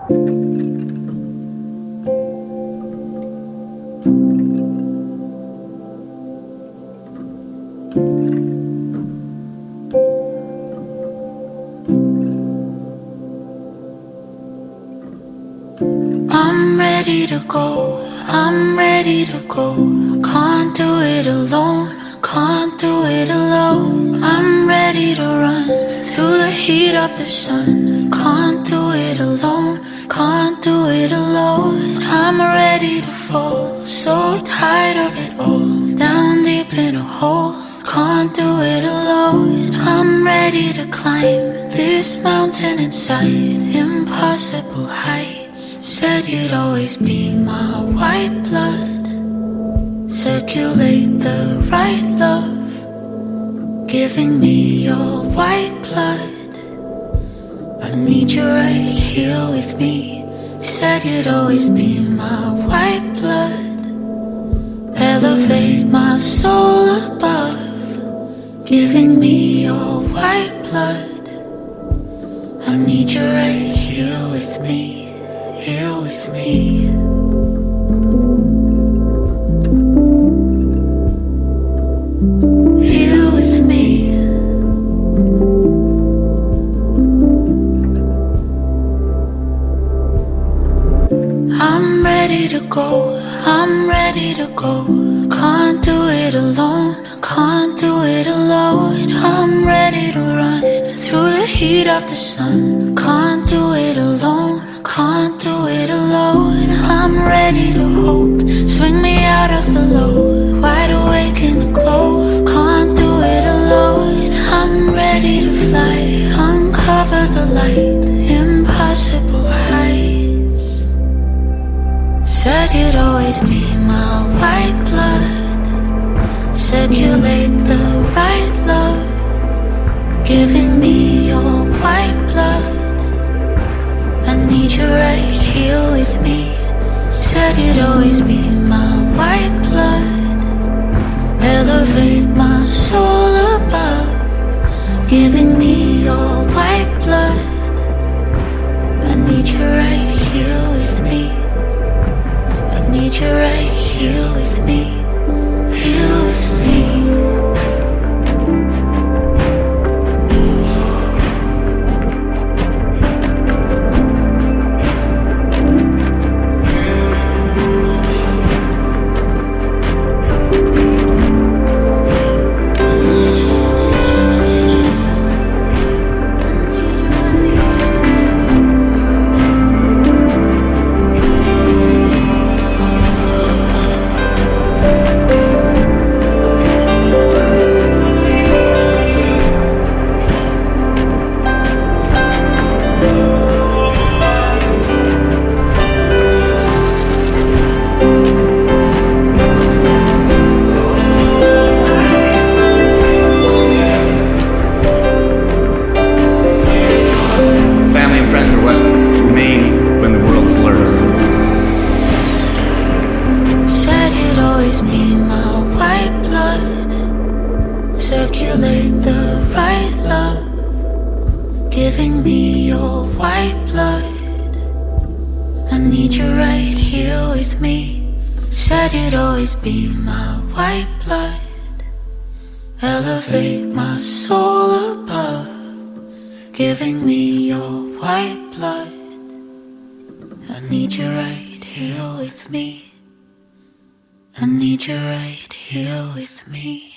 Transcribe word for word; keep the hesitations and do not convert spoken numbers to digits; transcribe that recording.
I'm ready to go, I'm ready to go. Can't do it alone, can't do it alone. I'm ready to run through the heat of the sun. Can't do it alone, can't do it alone. I'm ready to fall, so tired of it all. Down deep in a hole, can't do it alone. I'm ready to climb this mountain inside, impossible heights. Said you'd always be my white blood, circulate the right love, giving me your white blood. I need you right here with me. Said you'd always be my white blood, elevate my soul above, giving me your white blood. I need you right here with me, here with me. Here with me. I'm ready to go, I'm ready to go. Can't do it alone, can't do it alone. I'm ready to run through the heat of the sun. Can't do it alone, can't do it alone. I'm ready to hope, swing me out of the low, wide awake in the glow. Can't do it alone. I'm ready to fly, uncover the light, impossible heights. Said you'd always be my white blood, circulate the right love, giving me your white blood. I need you right here with me. Said you'd always be my white blood, elevate my soul above, giving me your white blood. I need you right here with me. I need you right here with me, here with me. Circulate the right love, giving me your white blood. I need you right here with me. Said you'd always be my white blood, elevate my soul above, giving me your white blood. I need you right here with me. I need you right here with me.